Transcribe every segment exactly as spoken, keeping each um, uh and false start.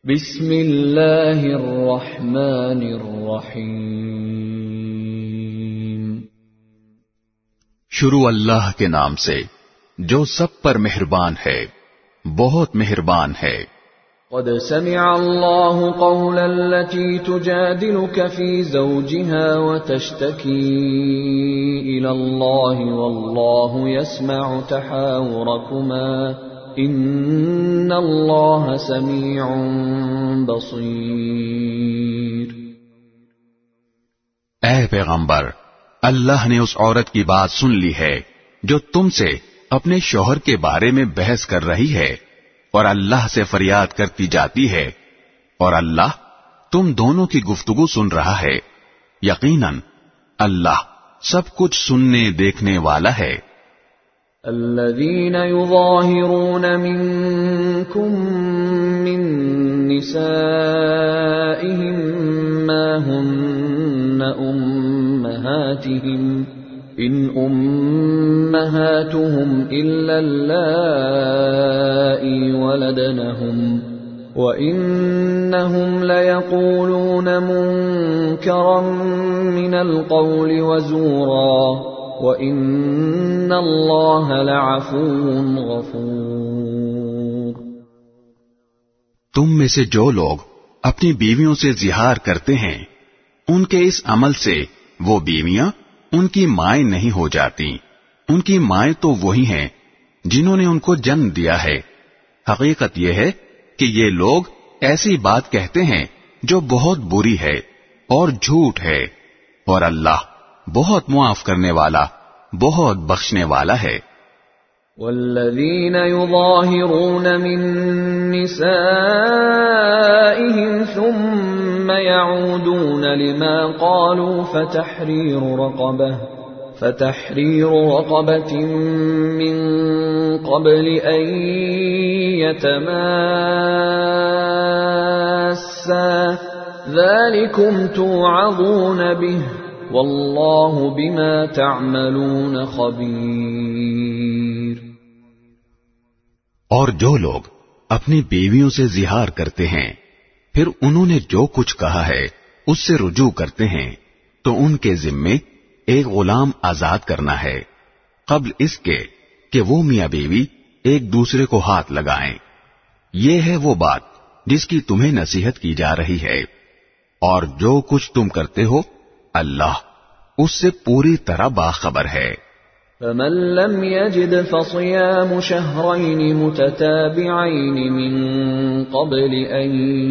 بسم اللہ الرحمن الرحیم۔ شروع اللہ کے نام سے جو سب پر مہربان ہے، بہت مہربان ہے۔ قد سمع اللہ قول التي تجادلك في زوجها وتشتكي إلى الله والله يسمع تحاوركما ان اللہ سمیع بصیر۔ اے پیغمبر، اللہ نے اس عورت کی بات سن لی ہے جو تم سے اپنے شوہر کے بارے میں بحث کر رہی ہے اور اللہ سے فریاد کرتی جاتی ہے، اور اللہ تم دونوں کی گفتگو سن رہا ہے۔ یقیناً اللہ سب کچھ سننے دیکھنے والا ہے۔ الذين يظاهرون منكم من نسائهم ما هن أمهاتهم إن أمهاتهم إلا اللائي ولدنهم وإنهم ليقولون منكرا من القول وزورا وَإِنَّ اللَّهَ لَعَفُوٌّ غَفُورٌ۔ تم میں سے جو لوگ اپنی بیویوں سے زہار کرتے ہیں، ان کے اس عمل سے وہ بیویاں ان کی مائیں نہیں ہو جاتی۔ ان کی مائیں تو وہی ہیں جنہوں نے ان کو جنم دیا ہے۔ حقیقت یہ ہے کہ یہ لوگ ایسی بات کہتے ہیں جو بہت بری ہے اور جھوٹ ہے، اور اللہ بہت معاف کرنے والا، بہت بخشنے والا ہے۔ والذین یظاہرون من نسائهم ثم يعودون لما قالوا فتحرير رقبة فتحرير رقبة من قبل أن يتماسا ذلكم توعظون به واللہ بما تعملون خبیر۔ اور جو لوگ اپنی بیویوں سے زہار کرتے ہیں پھر انہوں نے جو کچھ کہا ہے اس سے رجوع کرتے ہیں تو ان کے ذمے ایک غلام آزاد کرنا ہے قبل اس کے کہ وہ میاں بیوی ایک دوسرے کو ہاتھ لگائیں۔ یہ ہے وہ بات جس کی تمہیں نصیحت کی جا رہی ہے، اور جو کچھ تم کرتے ہو اللہ اس سے پوری طرح باخبر ہے۔ فمن لم يجد فصيام شهرين متتابعين من قبل أن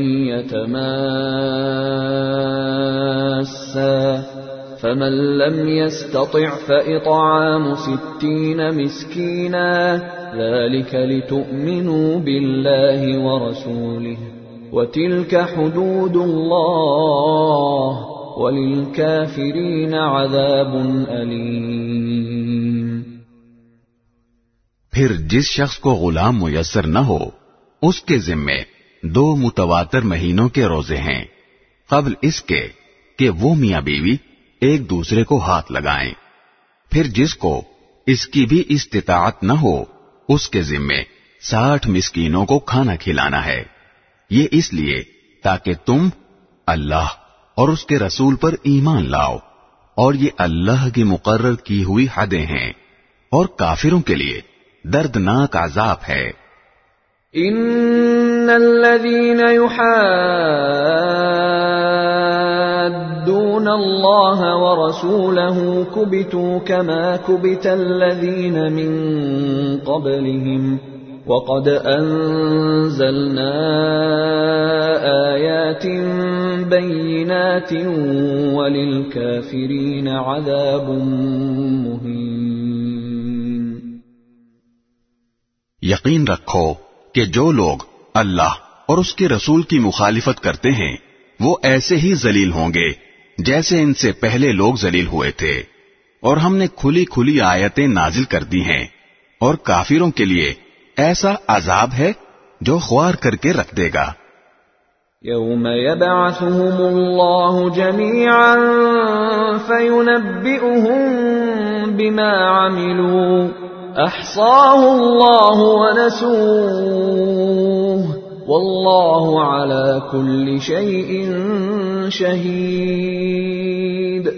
يتماسا فمن لم يستطع فإطعام ستين مسكينا ذلك لتؤمنوا بالله ورسوله وتلك حدود الله وَلِلْكَافِرِينَ عَذَابٌ أَلِيمٌ۔ پھر جس شخص کو غلام میسر نہ ہو اس کے ذمے دو متواتر مہینوں کے روزے ہیں قبل اس کے کہ وہ میاں بیوی ایک دوسرے کو ہاتھ لگائیں۔ پھر جس کو اس کی بھی استطاعت نہ ہو اس کے ذمے ساٹھ مسکینوں کو کھانا کھلانا ہے۔ یہ اس لیے تاکہ تم اللہ اور اس کے رسول پر ایمان لاؤ، اور یہ اللہ کی مقرر کی ہوئی حدیں ہیں، اور کافروں کے لیے دردناک عذاب ہے۔ ان الذين يحادون الله ورسوله كبتوا كما كبت الذين من قبلهم وَقَدْ أَنزَلْنَا آيَاتٍ بَيِّنَاتٍ وَلِلْكَافِرِينَ عَذَابٌ مُهِينٌ۔ یقین رکھو کہ جو لوگ اللہ اور اس کے رسول کی مخالفت کرتے ہیں وہ ایسے ہی ذلیل ہوں گے جیسے ان سے پہلے لوگ ذلیل ہوئے تھے، اور ہم نے کھلی کھلی آیتیں نازل کر دی ہیں، اور کافروں کے لیے ایسا عذاب ہے جو خوار کر کے رکھ دے گا۔ یوم یبعثهم اللہ جميعا فینبئهم بما عملوا احصاه اللہ ونسوه واللہ علی کل شیء شہید.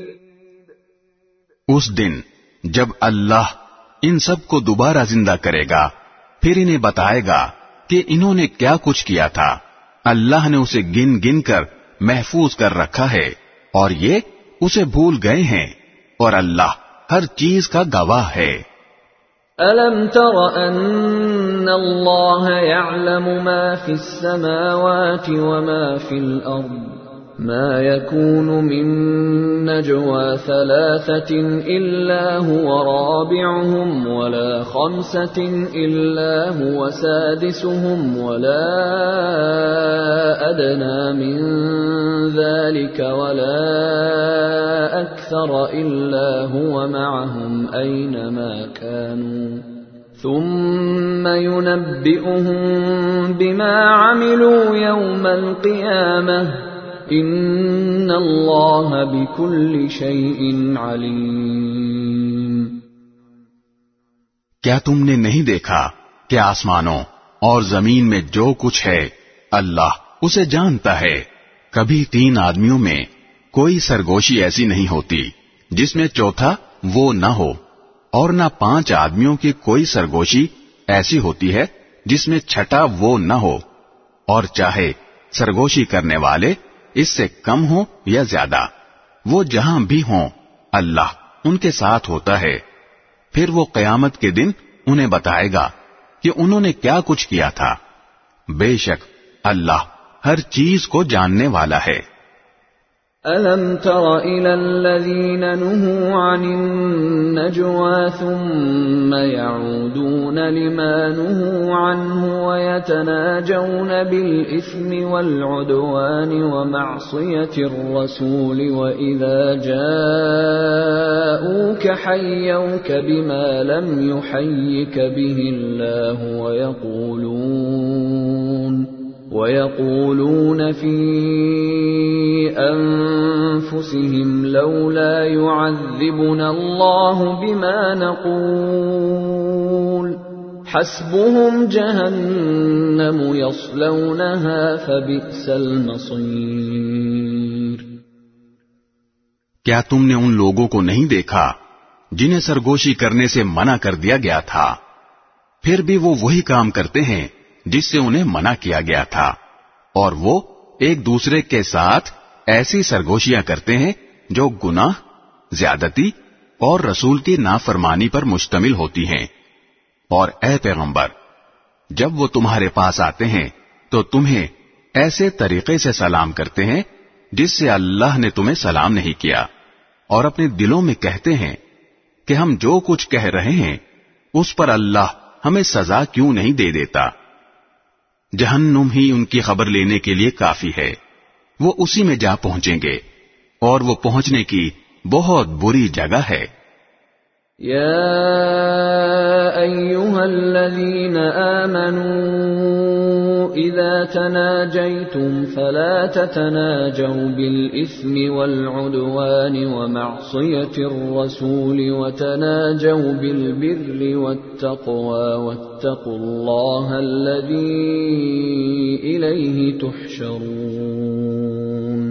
اس دن جب اللہ ان سب کو دوبارہ زندہ کرے گا پھر انہیں بتائے گا کہ انہوں نے کیا کچھ کیا تھا. اللہ نے اسے گن گن کر محفوظ کر رکھا ہے اور یہ اسے بھول گئے ہیں اور اللہ ہر چیز کا گواہ ہے. أَلَمْ تَرَ أَنَّ اللَّهَ يَعْلَمُ مَا فِي السَّمَاوَاتِ وَمَا فِي الْأَرْضِ مَا يَكُونُ مِن نَّجْوَى ثَلَاثَةٍ إِلَّا هُوَ رَابِعُهُمْ وَلَا خَمْسَةٍ إِلَّا هُوَ سَادِسُهُمْ وَلَا أَدْنَىٰ مِن ذَلِكَ وَلَا أَكْثَرَ إِلَّا هُوَ مَعَهُمْ أَيْنَمَا كَانُوا ثُمَّ يُنَبِّئُهُم بِمَا عَمِلُوا يَوْمَ الْقِيَامَةِ ان اللہ بکل شیء علیم. کیا تم نے نہیں دیکھا کہ آسمانوں اور زمین میں جو کچھ ہے اللہ اسے جانتا ہے. کبھی تین آدمیوں میں کوئی سرگوشی ایسی نہیں ہوتی جس میں چوتھا وہ نہ ہو، اور نہ پانچ آدمیوں کی کوئی سرگوشی ایسی ہوتی ہے جس میں چھٹا وہ نہ ہو. اور چاہے سرگوشی کرنے والے اس سے کم ہو یا زیادہ، وہ جہاں بھی ہوں اللہ ان کے ساتھ ہوتا ہے. پھر وہ قیامت کے دن انہیں بتائے گا کہ انہوں نے کیا کچھ کیا تھا. بے شک اللہ ہر چیز کو جاننے والا ہے. أَلَمْ تَرَ إِلَى الَّذِينَ نُهُوا عَنِ النَّجْوَى ثُمَّ يَعُودُونَ لِمَا نُهُوا عَنْهُ وَيَتَنَاجَوْنَ بِالْإِثْمِ وَالْعُدْوَانِ وَمَعْصِيَةِ الرَّسُولِ وَإِذَا جَاءُوكَ حَيَّوْكَ بِمَا لَمْ يُحَيِّكَ بِهِ اللَّهُ وَيَقُولُونَ وَيَقُولُونَ فِي أَنفُسِهِمْ لَوْلَا يُعَذِّبُنَا اللَّهُ بِمَا نَقُولُ حَسْبُهُمْ جَهَنَّمُ يَصْلَوْنَهَا فَبِئْسَ الْمَصِيرُ. کیا تم نے ان لوگوں کو نہیں دیکھا جنہیں سرگوشی کرنے سے منع کر دیا گیا تھا، پھر بھی وہ وہی کام کرتے ہیں جس سے انہیں منع کیا گیا تھا، اور وہ ایک دوسرے کے ساتھ ایسی سرگوشیاں کرتے ہیں جو گناہ، زیادتی اور رسول کی نافرمانی پر مشتمل ہوتی ہیں. اور اے پیغمبر، جب وہ تمہارے پاس آتے ہیں تو تمہیں ایسے طریقے سے سلام کرتے ہیں جس سے اللہ نے تمہیں سلام نہیں کیا، اور اپنے دلوں میں کہتے ہیں کہ ہم جو کچھ کہہ رہے ہیں اس پر اللہ ہمیں سزا کیوں نہیں دے دیتا. جہنم ہی ان کی خبر لینے کے لیے کافی ہے، وہ اسی میں جا پہنچیں گے، اور وہ پہنچنے کی بہت بری جگہ ہے. یا ایھا الذین آمنوا اذا تناجیتم فلا تتناجوا بالاثم والعدوان ومعصیة الرسول وتناجوا بالبر والتقوى واتقوا اللہ الذی الیہ تحشرون.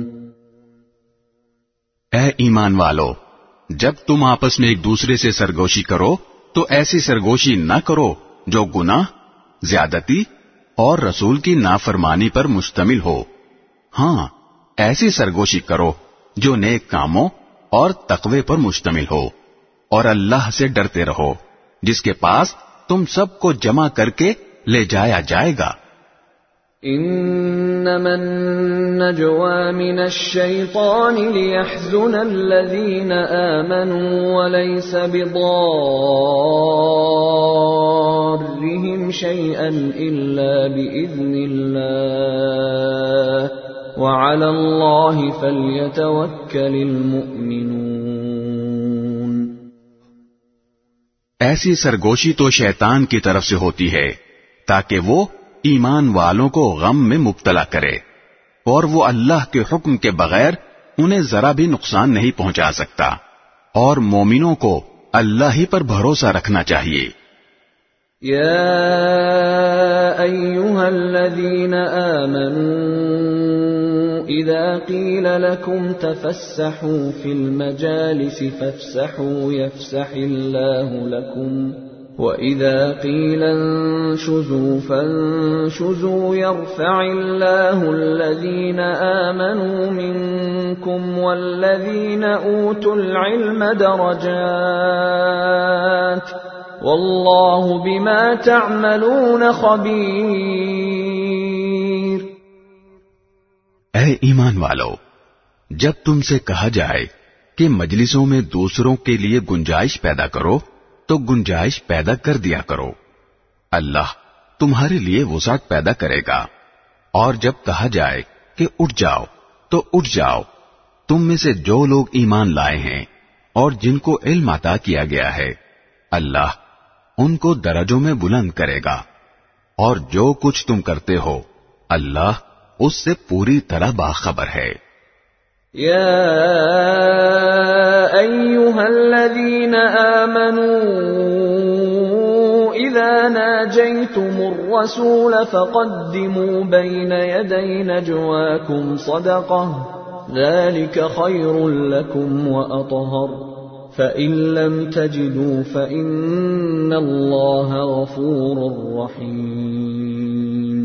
اے ایمان والو، جب تم آپس میں ایک دوسرے سے سرگوشی کرو تو ایسی سرگوشی نہ کرو جو گناہ، زیادتی اور رسول کی نافرمانی پر مشتمل ہو. ہاں، ایسی سرگوشی کرو جو نیک کاموں اور تقوی پر مشتمل ہو، اور اللہ سے ڈرتے رہو جس کے پاس تم سب کو جمع کر کے لے جایا جائے گا. انما النجوى من الشيطان ليحزن الذين آمنوا وليس بضارهم شيئا إلا بإذن الله وعلى الله فليتوكل المؤمنون. ایسی سرگوشی تو شیطان کی طرف سے ہوتی ہے تاکہ وہ ایمان والوں کو غم میں مبتلا کرے، اور وہ اللہ کے حکم کے بغیر انہیں ذرا بھی نقصان نہیں پہنچا سکتا، اور مومنوں کو اللہ ہی پر بھروسہ رکھنا چاہیے. يا أيها الذين آمنوا إذا قيل لكم تفسحوا في المجالس فافسحوا يفسح الله لكم وإذا قيل انشزوا فانشزوا يرفع الله الذين آمنوا منكم والذين أوتوا العلم درجات واللہ بما تعملون خبیر۔ اے ایمان والو، جب تم سے کہا جائے کہ مجلسوں میں دوسروں کے لیے گنجائش پیدا کرو تو گنجائش پیدا کر دیا کرو، اللہ تمہارے لیے وسعت پیدا کرے گا۔ اور جب کہا جائے کہ اٹھ جاؤ تو اٹھ جاؤ، تم میں سے جو لوگ ایمان لائے ہیں اور جن کو علم عطا کیا گیا ہے، اللہ ان کو درجوں میں بلند کرے گا، اور جو کچھ تم کرتے ہو اللہ اس سے پوری طرح باخبر ہے۔ یا ایھا الذین آمنوا اذا ناجیتم الرسول فقدموا بین یدی نجواکم صدقہ ذلک خیر لکم واطہر فَإِن لَّمْ تَجِدُوا فَإِنَّ اللَّهَ غَفُورٌ رَّحِيمٌ۔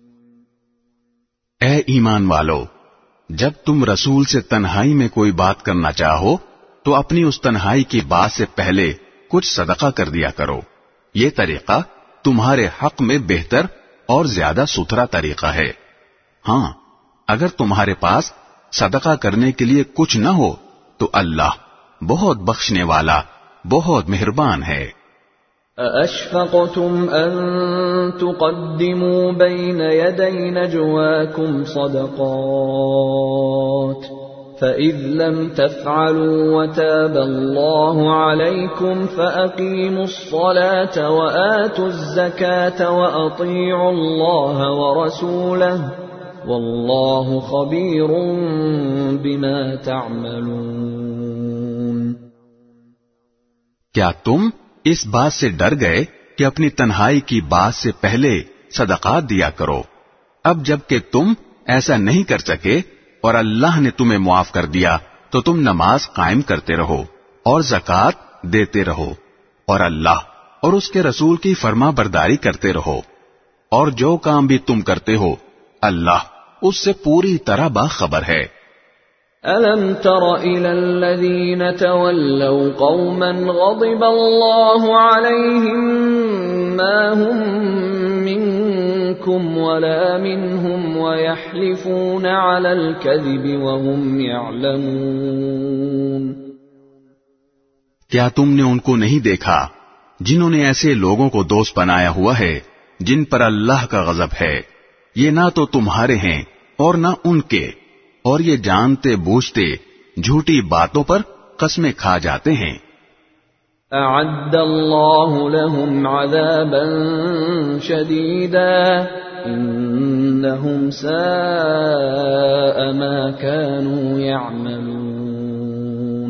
اے ایمان والو، جب تم رسول سے تنہائی میں کوئی بات کرنا چاہو تو اپنی اس تنہائی کی بات سے پہلے کچھ صدقہ کر دیا کرو، یہ طریقہ تمہارے حق میں بہتر اور زیادہ ستھرا طریقہ ہے۔ ہاں، اگر تمہارے پاس صدقہ کرنے کے لیے کچھ نہ ہو تو اللہ بہت بخشنے والا، بہت مہربان ہے۔ أَأَشْفَقْتُمْ أَن تُقَدِّمُوا بَيْنَ يَدَيْ نَجْوَاكُمْ صَدَقَاتٍ فَإِذْ لَمْ تَفْعَلُوا وَتَابَ اللَّهُ عَلَيْكُمْ فَأَقِيمُوا الصَّلَاةَ وَآتُوا الزَّكَاةَ وَأَطِيعُوا اللَّهَ وَرَسُولَهُ وَاللَّهُ خَبِيرٌ بِمَا تَعْمَلُونَ۔ کیا تم اس بات سے ڈر گئے کہ اپنی تنہائی کی بات سے پہلے صدقات دیا کرو؟ اب جب کہ تم ایسا نہیں کر سکے اور اللہ نے تمہیں معاف کر دیا تو تم نماز قائم کرتے رہو اور زکوٰۃ دیتے رہو اور اللہ اور اس کے رسول کی فرما برداری کرتے رہو، اور جو کام بھی تم کرتے ہو اللہ اس سے پوری طرح باخبر ہے۔ أَلَمْ تَرَ إِلَى الَّذِينَ تَوَلَّوْا قَوْمًا غَضِبَ اللَّهُ عَلَيْهِمْ مَا هُمْ مِنكُمْ وَلَا مِنْهُمْ وَيَحْلِفُونَ عَلَى الْكَذِبِ وَهُمْ يَعْلَمُونَ۔ کیا تم نے ان کو نہیں دیکھا جنہوں نے ایسے لوگوں کو دوست بنایا ہوا ہے جن پر اللہ کا غضب ہے؟ یہ نہ تو تمہارے ہیں اور نہ ان کے، اور یہ جانتے بوجھتے جھوٹی باتوں پر قسمیں کھا جاتے ہیں۔ اعد اللہ لهم عذابا شدیدا انہم ساء ما كانوا يعملون۔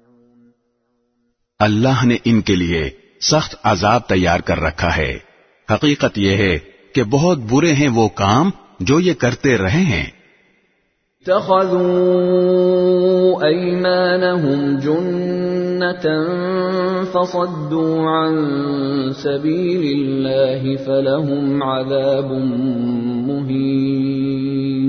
اللہ نے ان کے لیے سخت عذاب تیار کر رکھا ہے، حقیقت یہ ہے کہ بہت برے ہیں وہ کام جو یہ کرتے رہے ہیں۔ اتخذوا ایمانہم جنة فصدوا عن سبیل اللہ فلہم عذاب مہین۔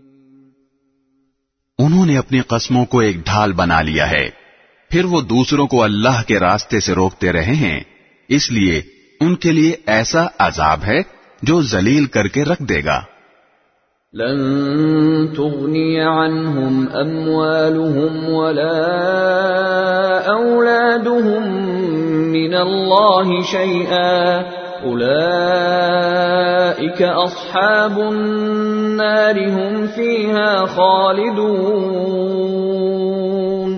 انہوں نے اپنی قسموں کو ایک ڈھال بنا لیا ہے، پھر وہ دوسروں کو اللہ کے راستے سے روکتے رہے ہیں، اس لیے ان کے لیے ایسا عذاب ہے جو ذلیل کر کے رکھ دے گا۔ لن تغنی عنہم اموالہم ولا اولادہم من اللہ شیئا اولئک اصحاب النار ہم فیہا خالدون۔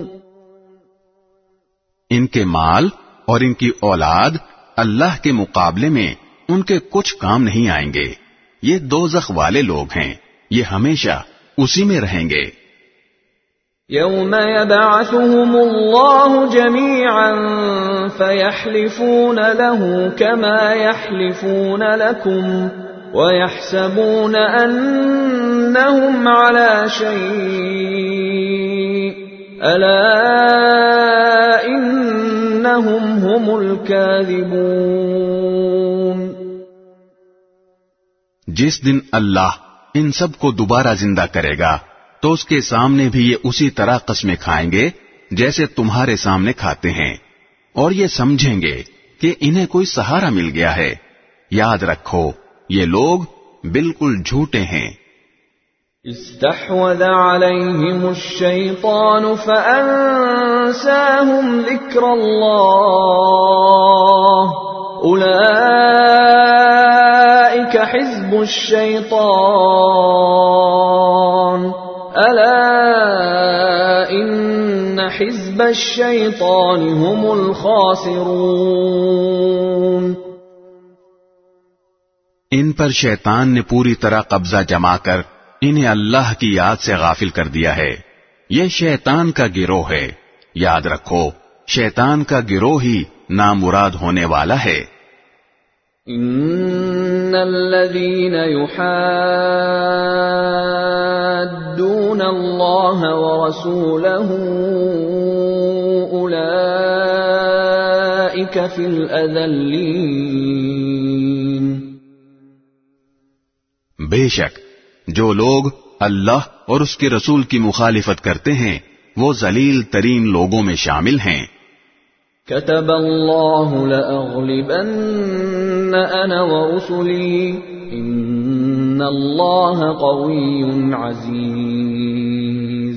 ان کے مال اور ان کی اولاد اللہ کے مقابلے میں ان کے کچھ کام نہیں آئیں گے، یہ دوزخ والے لوگ ہیں، یہ ہمیشہ اسی میں رہیں گے۔ يوم يبعثهم الله جميعا فيحلفون له كما يحلفون لكم ويحسبون أنهم على شيء ألا إنهم هم الكاذبون. جس دن اللہ ان سب کو دوبارہ زندہ کرے گا تو اس کے سامنے بھی یہ اسی طرح قسمیں کھائیں گے جیسے تمہارے سامنے کھاتے ہیں، اور یہ سمجھیں گے کہ انہیں کوئی سہارا مل گیا ہے. یاد رکھو یہ لوگ بالکل جھوٹے ہیں. استحوذ عليهم الشيطان فأنساهم ذكر الله أولئك حزب الشيطان ألا إن حزب الشيطان هم الخاسرون. ان پر شیطان نے پوری طرح قبضہ جما کر انہیں اللہ کی یاد سے غافل کر دیا ہے. یہ شیطان کا گروہ ہے. یاد رکھو شیطان کا گروہ ہی نامراد ہونے والا ہے. ان الذين يحادون الله ورسوله اولئك في الاذلين. بے شک جو لوگ اللہ اور اس کے رسول کی مخالفت کرتے ہیں وہ ذلیل ترین لوگوں میں شامل ہیں. كتب الله لأغلبن أنا ورسلي إن الله قوي عزيز.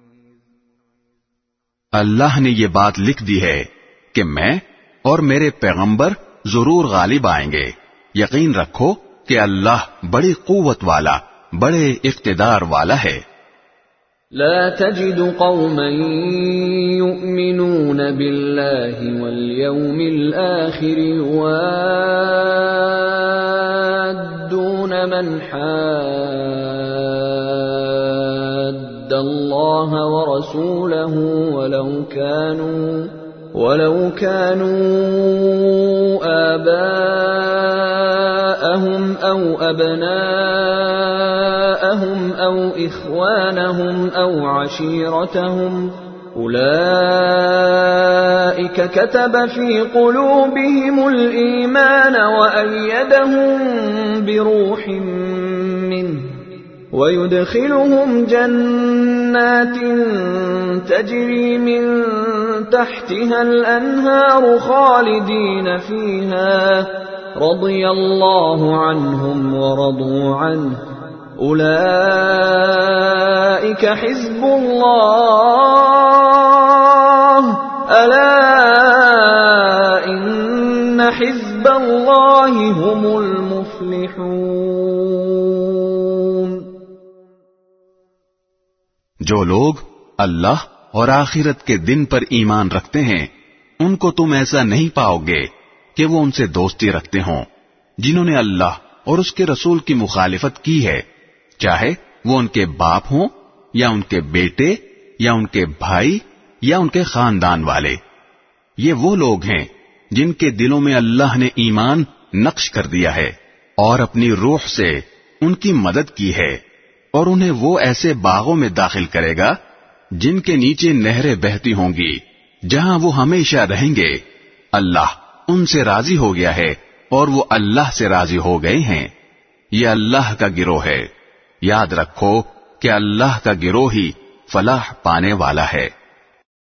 اللہ نے یہ بات لکھ دی ہے کہ میں اور میرے پیغمبر ضرور غالب آئیں گے. یقین رکھو کہ اللہ بڑی قوت والا بڑے اقتدار والا ہے. لا تجد قوما يؤمنون بالله واليوم الآخر يوادون من حاد الله ورسوله ولو كانوا ولو كانوا آباءهم أو أبناءهم أو إخوانهم أو عشيرتهم أولئك كتب في قلوبهم الإيمان وأيدهم بروح منه ويدخلهم جنات تجري من تحتها الأنهار خالدين فيها رضي الله عنهم ورضوا عنه أولئك حزب الله ألا إن حزب الله هم المفلحون. جو لوگ اللہ اور آخرت کے دن پر ایمان رکھتے ہیں ان کو تم ایسا نہیں پاؤ گے کہ وہ ان سے دوستی رکھتے ہوں جنہوں نے اللہ اور اس کے رسول کی مخالفت کی ہے، چاہے وہ ان کے باپ ہوں یا ان کے بیٹے یا ان کے بھائی یا ان کے خاندان والے. یہ وہ لوگ ہیں جن کے دلوں میں اللہ نے ایمان نقش کر دیا ہے اور اپنی روح سے ان کی مدد کی ہے، اور انہیں وہ ایسے باغوں میں داخل کرے گا جن کے نیچے نہریں بہتی ہوں گی جہاں وہ ہمیشہ رہیں گے. اللہ ان سے راضی ہو گیا ہے اور وہ اللہ سے راضی ہو گئے ہیں. یہ اللہ کا گروہ ہے. یاد رکھو کہ اللہ کا گروہ ہی فلاح پانے والا ہے.